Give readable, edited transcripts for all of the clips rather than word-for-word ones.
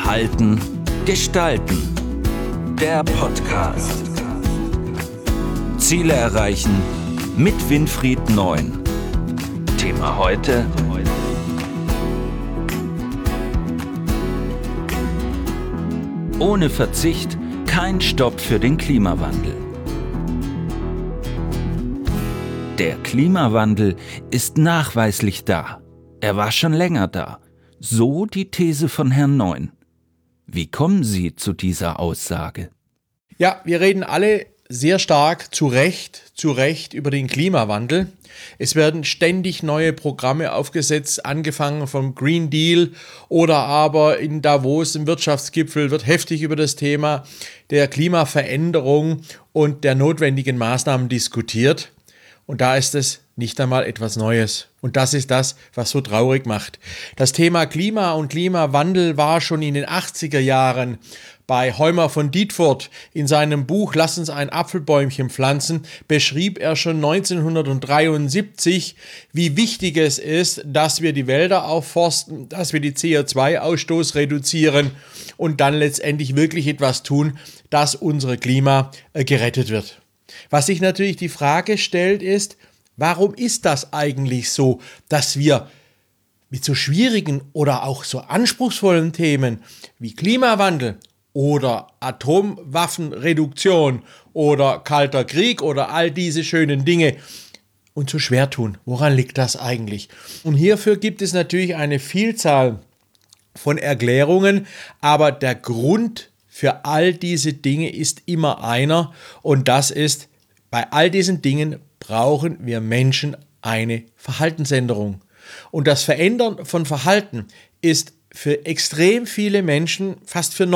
Verhalten gestalten. Der Podcast. Ziele erreichen mit Winfried Neun. Thema heute: Ohne Verzicht kein Stopp für den Klimawandel. Der Klimawandel ist nachweislich da. Er war schon länger da. So die These von Herrn Neun. Wie kommen Sie zu dieser Aussage? Ja, wir reden alle sehr stark zu Recht über den Klimawandel. Es werden ständig neue Programme aufgesetzt, angefangen vom Green Deal oder aber in Davos im Wirtschaftsgipfel wird heftig über das Thema der Klimaveränderung und der notwendigen Maßnahmen diskutiert. Und da ist es nicht einmal etwas Neues. Und das ist das, was so traurig macht. Das Thema Klima und Klimawandel war schon in den 80er Jahren bei Heumer von Dietfurt in seinem Buch Lass uns ein Apfelbäumchen pflanzen, beschrieb er schon 1973, wie wichtig es ist, dass wir die Wälder aufforsten, dass wir die CO2-Ausstoß reduzieren und dann letztendlich wirklich etwas tun, dass unser Klima gerettet wird. Was sich natürlich die Frage stellt ist, warum ist das eigentlich so, dass wir mit so schwierigen oder auch so anspruchsvollen Themen wie Klimawandel oder Atomwaffenreduktion oder Kalter Krieg oder all diese schönen Dinge uns so schwer tun? Woran liegt das eigentlich? Und hierfür gibt es natürlich eine Vielzahl von Erklärungen, aber der Grund für all diese Dinge ist immer einer, und das ist, bei all diesen Dingen brauchen wir Menschen eine Verhaltensänderung. Und das Verändern von Verhalten ist für extrem viele Menschen, fast für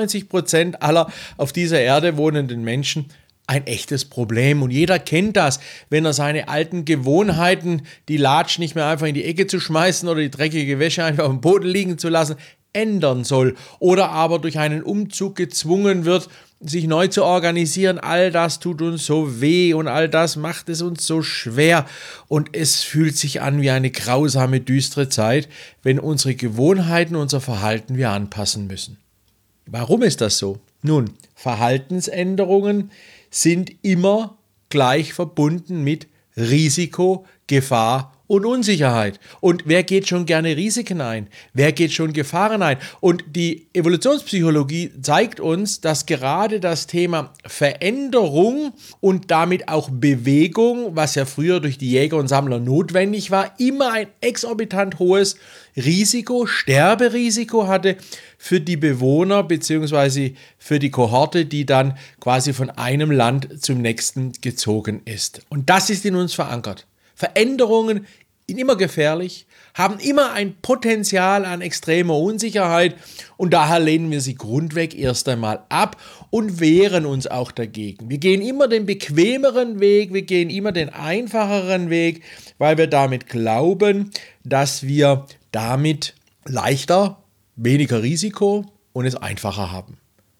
99% aller auf dieser Erde wohnenden Menschen, ein echtes Problem. Und jeder kennt das, wenn er seine alten Gewohnheiten, die Latsch nicht mehr einfach in die Ecke zu schmeißen oder die dreckige Wäsche einfach auf dem Boden liegen zu lassen, ändern soll oder aber durch einen Umzug gezwungen wird, sich neu zu organisieren. All das tut uns so weh und all das macht es uns so schwer und es fühlt sich an wie eine grausame, düstere Zeit, wenn unsere Gewohnheiten, unser Verhalten wir anpassen müssen. Warum ist das so? Nun, Verhaltensänderungen sind immer gleich verbunden mit Risiko, Gefahr und Unsicherheit. Und wer geht schon gerne Risiken ein? Wer geht schon Gefahren ein? Und die Evolutionspsychologie zeigt uns, dass gerade das Thema Veränderung und damit auch Bewegung, was ja früher durch die Jäger und Sammler notwendig war, immer ein exorbitant hohes Risiko, Sterberisiko hatte für die Bewohner bzw. für die Kohorte, die dann quasi von einem Land zum nächsten gezogen ist. Und das ist in uns verankert. Veränderungen sind immer gefährlich, haben immer ein Potenzial an extremer Unsicherheit und daher lehnen wir sie grundweg erst einmal ab und wehren uns auch dagegen. Wir gehen immer den bequemeren Weg, wir gehen immer den einfacheren Weg, weil wir damit glauben, dass wir damit leichter, weniger Risiko und es einfacher haben.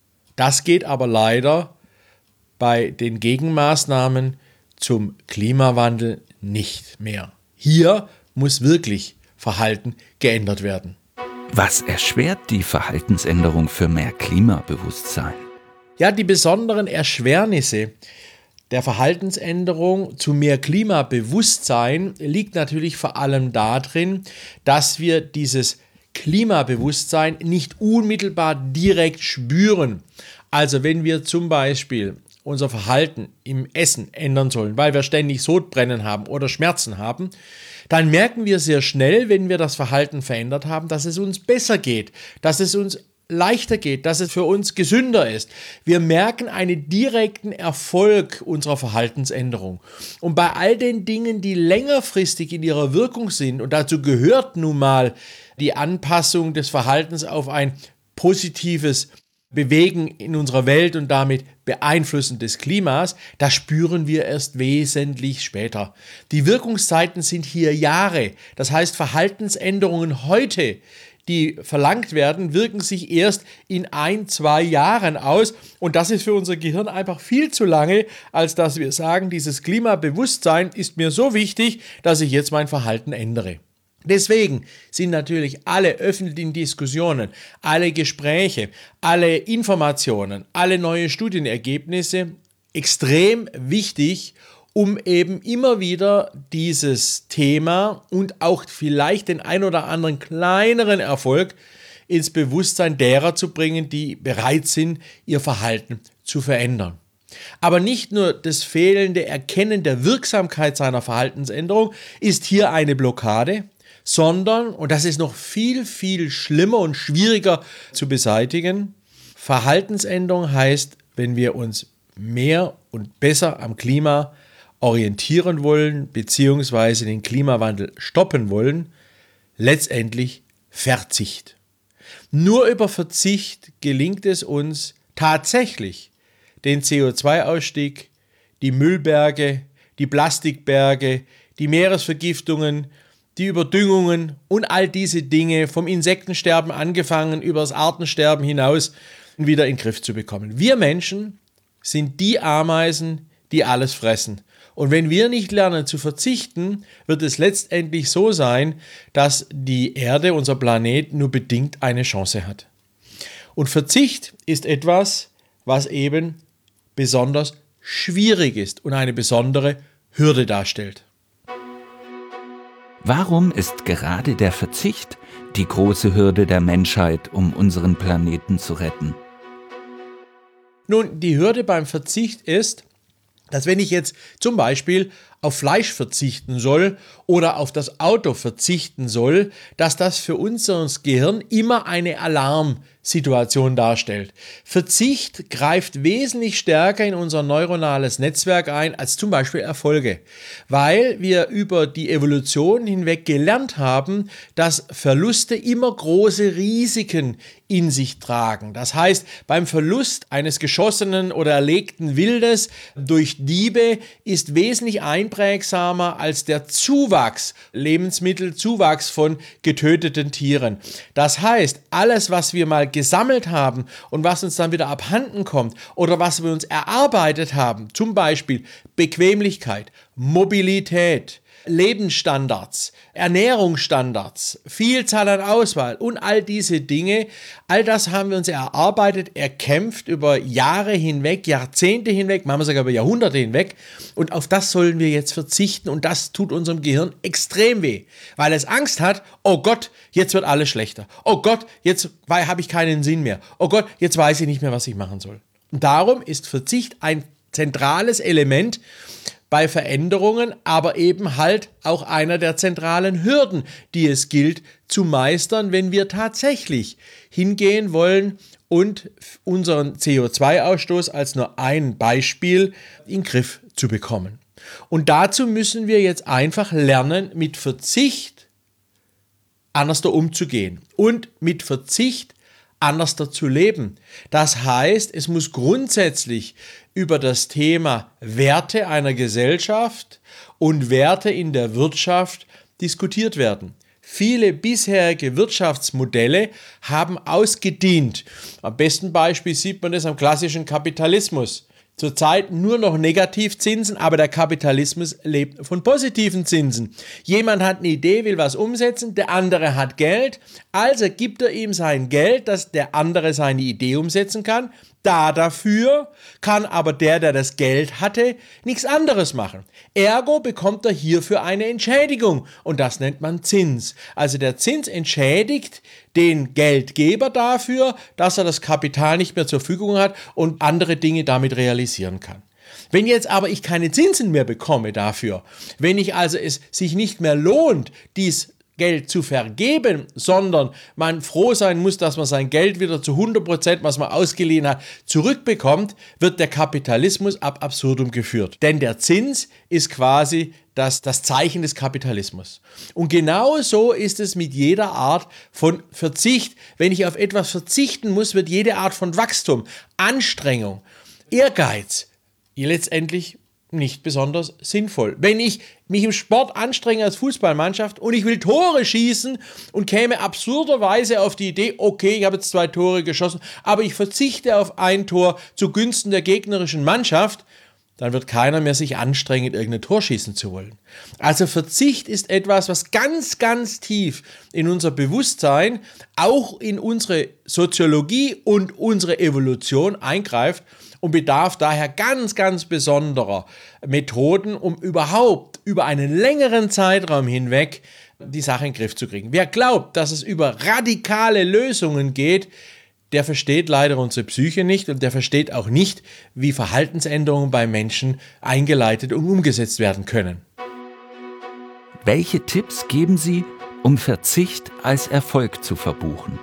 Das geht aber leider bei den Gegenmaßnahmen zum Klimawandel nicht mehr. Hier muss wirklich Verhalten geändert werden. Was erschwert die Verhaltensänderung für mehr Klimabewusstsein? Ja, die besonderen Erschwernisse der Verhaltensänderung zu mehr Klimabewusstsein liegt natürlich vor allem darin, dass wir dieses Klimabewusstsein nicht unmittelbar direkt spüren. Also wenn wir zum Beispiel unser Verhalten im Essen ändern sollen, weil wir ständig Sodbrennen haben oder Schmerzen haben, dann merken wir sehr schnell, wenn wir das Verhalten verändert haben, dass es uns besser geht, dass es uns leichter geht, dass es für uns gesünder ist. Wir merken einen direkten Erfolg unserer Verhaltensänderung. Und bei all den Dingen, die längerfristig in ihrer Wirkung sind, und dazu gehört nun mal die Anpassung des Verhaltens auf ein positives Bewegen in unserer Welt und damit Beeinflussen des Klimas, das spüren wir erst wesentlich später. Die Wirkungszeiten sind hier Jahre. Das heißt, Verhaltensänderungen heute, die verlangt werden, wirken sich erst in 1-2 Jahren aus. Und das ist für unser Gehirn einfach viel zu lange, als dass wir sagen, dieses Klimabewusstsein ist mir so wichtig, dass ich jetzt mein Verhalten ändere. Deswegen sind natürlich alle öffentlichen Diskussionen, alle Gespräche, alle Informationen, alle neue Studienergebnisse extrem wichtig, um eben immer wieder dieses Thema und auch vielleicht den ein oder anderen kleineren Erfolg ins Bewusstsein derer zu bringen, die bereit sind, ihr Verhalten zu verändern. Aber nicht nur das fehlende Erkennen der Wirksamkeit seiner Verhaltensänderung ist hier eine Blockade, sondern, und das ist noch viel, viel schlimmer und schwieriger zu beseitigen, Verhaltensänderung heißt, wenn wir uns mehr und besser am Klima orientieren wollen, beziehungsweise den Klimawandel stoppen wollen, letztendlich Verzicht. Nur über Verzicht gelingt es uns tatsächlich, den CO2-Ausstieg, die Müllberge, die Plastikberge, die Meeresvergiftungen, die Überdüngungen und all diese Dinge vom Insektensterben angefangen über das Artensterben hinaus wieder in den Griff zu bekommen. Wir Menschen sind die Ameisen, die alles fressen. Und wenn wir nicht lernen zu verzichten, wird es letztendlich so sein, dass die Erde, unser Planet, nur bedingt eine Chance hat. Und Verzicht ist etwas, was eben besonders schwierig ist und eine besondere Hürde darstellt. Warum ist gerade der Verzicht die große Hürde der Menschheit, um unseren Planeten zu retten? Nun, die Hürde beim Verzicht ist, dass wenn ich jetzt zum Beispiel auf Fleisch verzichten soll oder auf das Auto verzichten soll, dass das für unser Gehirn immer eine Alarmsituation darstellt. Verzicht greift wesentlich stärker in unser neuronales Netzwerk ein als zum Beispiel Erfolge, weil wir über die Evolution hinweg gelernt haben, dass Verluste immer große Risiken in sich tragen. Das heißt, beim Verlust eines geschossenen oder erlegten Wildes durch Diebe ist wesentlich einprägsamer als der Zuwachs, Lebensmittelzuwachs von getöteten Tieren. Das heißt, alles, was wir mal gesammelt haben und was uns dann wieder abhanden kommt oder was wir uns erarbeitet haben, zum Beispiel Bequemlichkeit, Mobilität, Lebensstandards, Ernährungsstandards, Vielzahl an Auswahl und all diese Dinge, all das haben wir uns erarbeitet, erkämpft über Jahre hinweg, Jahrzehnte hinweg, manchmal sogar über Jahrhunderte hinweg und auf das sollen wir jetzt verzichten und das tut unserem Gehirn extrem weh, weil es Angst hat, oh Gott, jetzt wird alles schlechter, oh Gott, jetzt habe ich keinen Sinn mehr, oh Gott, jetzt weiß ich nicht mehr, was ich machen soll. Und darum ist Verzicht ein zentrales Element bei Veränderungen, aber eben halt auch einer der zentralen Hürden, die es gilt zu meistern, wenn wir tatsächlich hingehen wollen und unseren CO2-Ausstoß als nur ein Beispiel in den Griff zu bekommen. Und dazu müssen wir jetzt einfach lernen, mit Verzicht anders umzugehen und mit Verzicht anders zu leben. Das heißt, es muss grundsätzlich über das Thema Werte einer Gesellschaft und Werte in der Wirtschaft diskutiert werden. Viele bisherige Wirtschaftsmodelle haben ausgedient. Am besten Beispiel sieht man das am klassischen Kapitalismus. Zurzeit nur noch Negativzinsen, aber der Kapitalismus lebt von positiven Zinsen. Jemand hat eine Idee, will was umsetzen, der andere hat Geld, also gibt er ihm sein Geld, dass der andere seine Idee umsetzen kann. Dafür kann aber der das Geld hatte, nichts anderes machen. Ergo bekommt er hierfür eine Entschädigung und das nennt man Zins. Also der Zins entschädigt den Geldgeber dafür, dass er das Kapital nicht mehr zur Verfügung hat und andere Dinge damit realisieren kann. Wenn jetzt aber ich keine Zinsen mehr bekomme dafür, wenn ich also es sich nicht mehr lohnt, dies Geld zu vergeben, sondern man froh sein muss, dass man sein Geld wieder zu 100%, was man ausgeliehen hat, zurückbekommt, wird der Kapitalismus ab absurdum geführt. Denn der Zins ist quasi das Zeichen des Kapitalismus. Und genau so ist es mit jeder Art von Verzicht. Wenn ich auf etwas verzichten muss, wird jede Art von Wachstum, Anstrengung, Ehrgeiz letztendlich nicht besonders sinnvoll. Wenn ich mich im Sport anstrenge als Fußballmannschaft und ich will Tore schießen und käme absurderweise auf die Idee, okay, ich habe jetzt 2 Tore geschossen, aber ich verzichte auf ein Tor zugunsten der gegnerischen Mannschaft, dann wird keiner mehr sich anstrengen, irgendein Tor schießen zu wollen. Also Verzicht ist etwas, was ganz, ganz tief in unser Bewusstsein, auch in unsere Soziologie und unsere Evolution eingreift und bedarf daher ganz, ganz besonderer Methoden, um überhaupt über einen längeren Zeitraum hinweg die Sache in den Griff zu kriegen. Wer glaubt, dass es über radikale Lösungen geht, der versteht leider unsere Psyche nicht und der versteht auch nicht, wie Verhaltensänderungen bei Menschen eingeleitet und umgesetzt werden können. Welche Tipps geben Sie, um Verzicht als Erfolg zu verbuchen?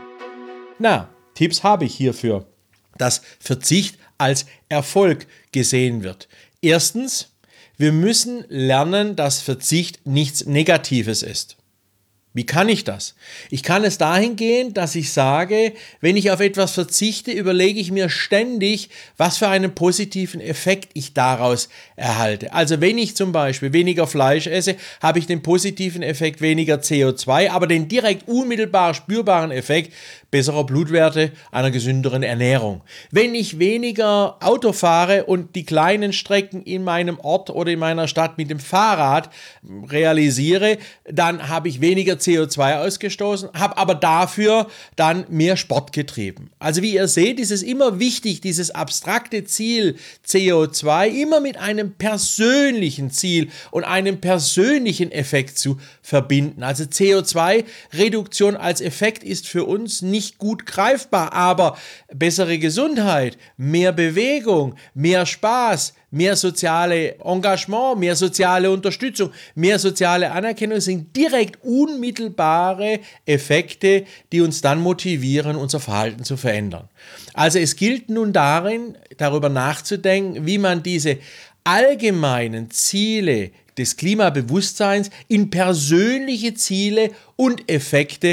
Tipps habe ich hierfür, dass Verzicht als Erfolg gesehen wird. Erstens, wir müssen lernen, dass Verzicht nichts Negatives ist. Wie kann ich das? Ich kann es dahingehend, dass ich sage, wenn ich auf etwas verzichte, überlege ich mir ständig, was für einen positiven Effekt ich daraus erhalte. Also wenn ich zum Beispiel weniger Fleisch esse, habe ich den positiven Effekt weniger CO2, aber den direkt unmittelbar spürbaren Effekt besserer Blutwerte, einer gesünderen Ernährung. Wenn ich weniger Auto fahre und die kleinen Strecken in meinem Ort oder in meiner Stadt mit dem Fahrrad realisiere, dann habe ich weniger CO2 ausgestoßen, habe aber dafür dann mehr Sport getrieben. Also wie ihr seht, ist es immer wichtig, dieses abstrakte Ziel CO2 immer mit einem persönlichen Ziel und einem persönlichen Effekt zu verbinden. Also CO2-Reduktion als Effekt ist für uns nicht gut greifbar, aber bessere Gesundheit, mehr Bewegung, mehr Spaß, mehr soziale Engagement, mehr soziale Unterstützung, mehr soziale Anerkennung sind direkt unmittelbare Effekte, die uns dann motivieren, unser Verhalten zu verändern. Also es gilt nun darin, darüber nachzudenken, wie man diese allgemeinen Ziele des Klimabewusstseins in persönliche Ziele und Effekte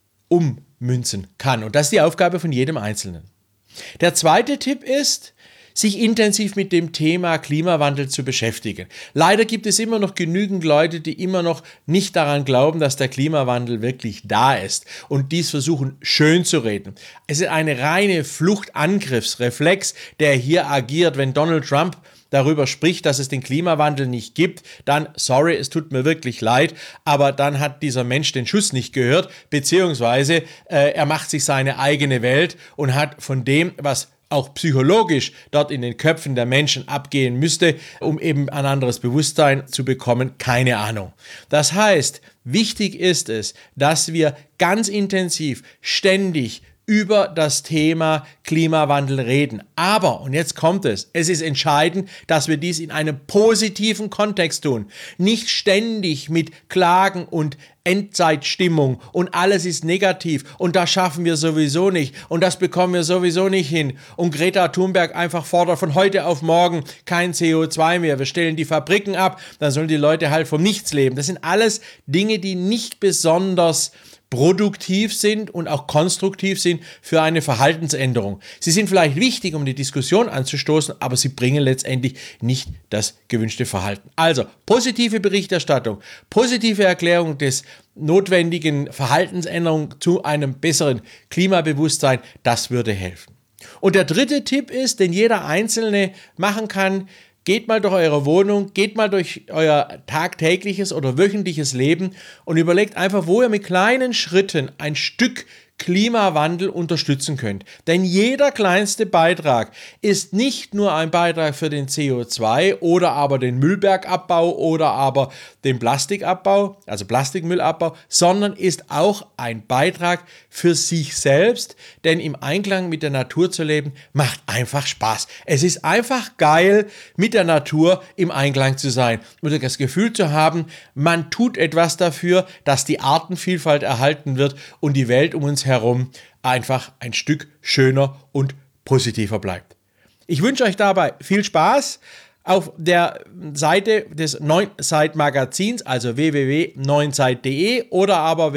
ummünzen kann. Und das ist die Aufgabe von jedem Einzelnen. Der zweite Tipp ist, sich intensiv mit dem Thema Klimawandel zu beschäftigen. Leider gibt es immer noch genügend Leute, die immer noch nicht daran glauben, dass der Klimawandel wirklich da ist und dies versuchen schön zu reden. Es ist eine reine Fluchtangriffsreflex, der hier agiert. Wenn Donald Trump darüber spricht, dass es den Klimawandel nicht gibt, dann, sorry, es tut mir wirklich leid, aber dann hat dieser Mensch den Schuss nicht gehört, beziehungsweise er macht sich seine eigene Welt und hat von dem, was auch psychologisch dort in den Köpfen der Menschen abgehen müsste, um eben ein anderes Bewusstsein zu bekommen, keine Ahnung. Das heißt, wichtig ist es, dass wir ganz intensiv, ständig über das Thema Klimawandel reden. Aber, und jetzt kommt es ist entscheidend, dass wir dies in einem positiven Kontext tun. Nicht ständig mit Klagen und Endzeitstimmung und alles ist negativ und das schaffen wir sowieso nicht und das bekommen wir sowieso nicht hin. Und Greta Thunberg einfach fordert von heute auf morgen kein CO2 mehr. Wir stellen die Fabriken ab, dann sollen die Leute halt vom Nichts leben. Das sind alles Dinge, die nicht besonders produktiv sind und auch konstruktiv sind für eine Verhaltensänderung. Sie sind vielleicht wichtig, um die Diskussion anzustoßen, aber sie bringen letztendlich nicht das gewünschte Verhalten. Also positive Berichterstattung, positive Erklärung des notwendigen Verhaltensänderung zu einem besseren Klimabewusstsein, das würde helfen. Und der dritte Tipp ist, den jeder Einzelne machen kann: Geht mal durch eure Wohnung, geht mal durch euer tagtägliches oder wöchentliches Leben und überlegt einfach, wo ihr mit kleinen Schritten ein Stück Klimawandel unterstützen könnt. Denn jeder kleinste Beitrag ist nicht nur ein Beitrag für den CO2 oder aber den Müllbergabbau oder aber den Plastikabbau, also Plastikmüllabbau, sondern ist auch ein Beitrag für sich selbst, denn im Einklang mit der Natur zu leben macht einfach Spaß. Es ist einfach geil, mit der Natur im Einklang zu sein und das Gefühl zu haben, man tut etwas dafür, dass die Artenvielfalt erhalten wird und die Welt um uns herum einfach ein Stück schöner und positiver bleibt. Ich wünsche euch dabei viel Spaß. Auf der Seite des Neunzeit-Magazins, also www.neunzeit.de oder aber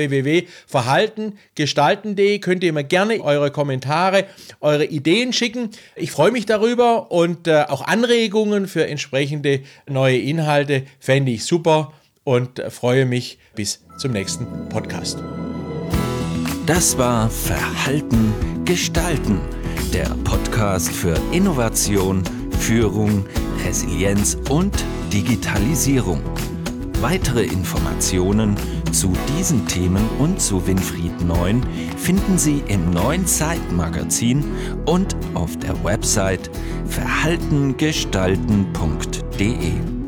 www.verhaltengestalten.de, könnt ihr mir gerne eure Kommentare, eure Ideen schicken. Ich freue mich darüber und auch Anregungen für entsprechende neue Inhalte fände ich super und freue mich bis zum nächsten Podcast. Das war Verhalten gestalten, der Podcast für Innovation, Führung, Resilienz und Digitalisierung. Weitere Informationen zu diesen Themen und zu Winfried Neun finden Sie im neuen Zeitmagazin und auf der Website verhaltengestalten.de.